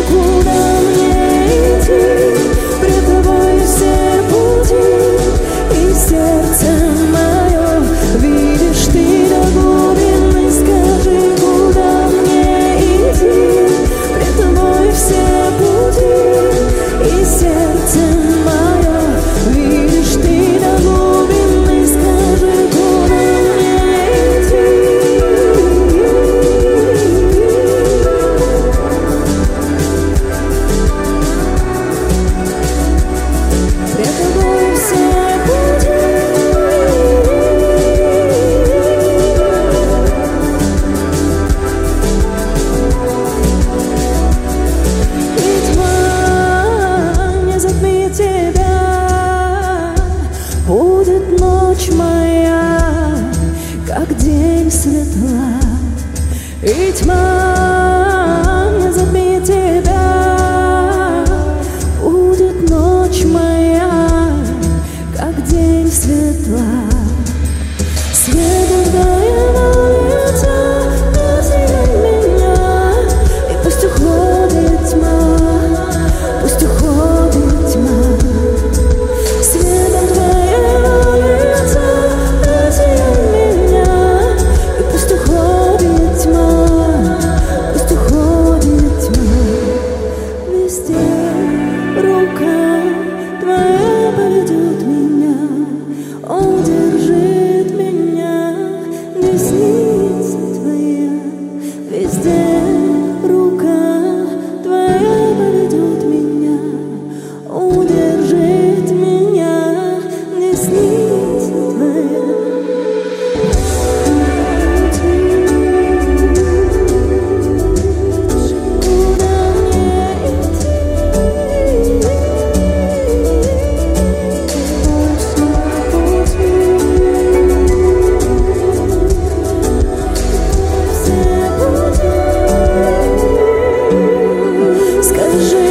куда мне идти, пред тобой все пути, и сердце мое видишь ты до глубины. Скажи, куда мне идти, пред тобой все пути, и сердце мое видишь ты до глубины. Скажи, куда мне идти. Пред тобой все пути. И тьма не затмит тебя, будет ночь моя, как день светла. И тьма не затмит тебя, будет ночь моя, как день светла. Светом твоего лица осияй меня, и пусть уходит тьма, пусть уходит тьма. Светом твоего лица осияй меня, и пусть уходит тьма, пусть уходит тьма. Везде рука твоя поведет меня, удержит меня, десница твоя. Везде рука твоя поведет меня, удержит меня, десница твоя. Куда мне идти? Скажи,